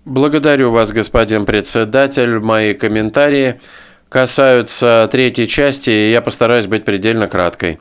Благодарю вас, господин председатель. Мои комментарии касаются третьей части, и я постараюсь быть предельно краткой.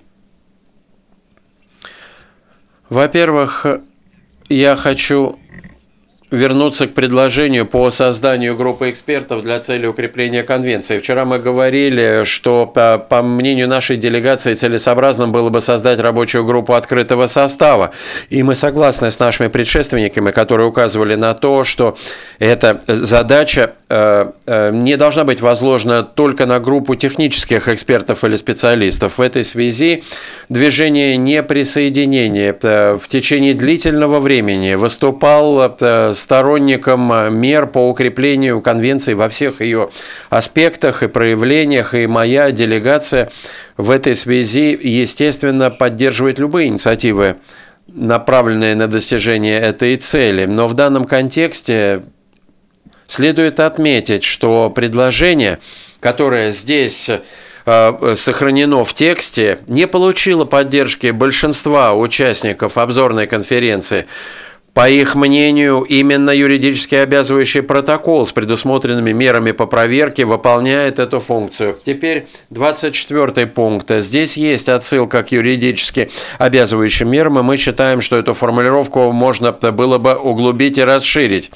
Во-первых, я хочу вернуться к предложению по созданию группы экспертов для цели укрепления конвенции. Вчера мы говорили, что, по мнению нашей делегации, целесообразным было бы создать рабочую группу открытого состава. И мы согласны с нашими предшественниками, которые указывали на то, что эта задача не должна быть возложена только на группу технических экспертов или специалистов. В этой связи движение неприсоединения в течение длительного времени выступал сторонником мер по укреплению конвенции во всех ее аспектах и проявлениях, и моя делегация в этой связи, естественно, поддерживает любые инициативы, направленные на достижение этой цели. Но в данном контексте следует отметить, что предложение, которое здесь сохранено в тексте, не получило поддержки большинства участников обзорной конференции. По их мнению, именно юридически обязывающий протокол с предусмотренными мерами по проверке выполняет эту функцию. Теперь 24 пункт. Здесь есть отсылка к юридически обязывающим мерам, и мы считаем, что эту формулировку можно было бы углубить и расширить.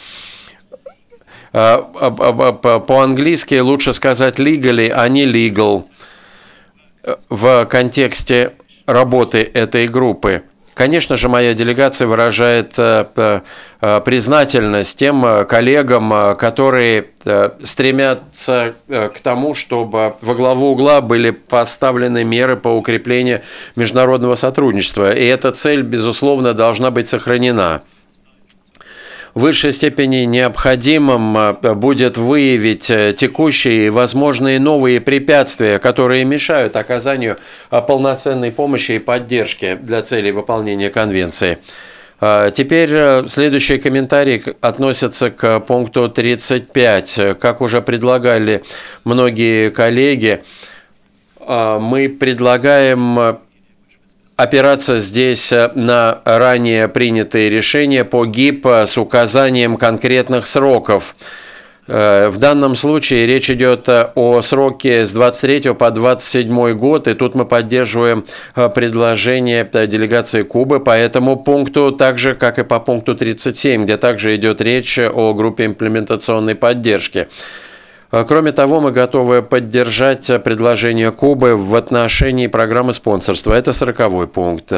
По-английски лучше сказать legally, а не legal в контексте работы этой группы. Конечно же, моя делегация выражает признательность тем коллегам, которые стремятся к тому, чтобы во главу угла были поставлены меры по укреплению международного сотрудничества. И эта цель, безусловно, должна быть сохранена. В высшей степени необходимым будет выявить текущие и возможные новые препятствия, которые мешают оказанию полноценной помощи и поддержки для целей выполнения конвенции. Теперь следующий комментарий относится к пункту 35. Как уже предлагали многие коллеги, мы предлагаем опираться здесь на ранее принятые решения по ГИП с указанием конкретных сроков. В данном случае речь идет о сроке с 23 по 27 год, и тут мы поддерживаем предложение делегации Кубы по этому пункту, так же, как и по пункту 37, где также идет речь о группе имплементационной поддержки. Кроме того, мы готовы поддержать предложение Кубы в отношении программы спонсорства. Это 40-й пункт.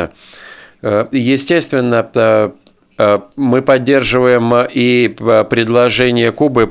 Естественно, мы поддерживаем и предложение Кубы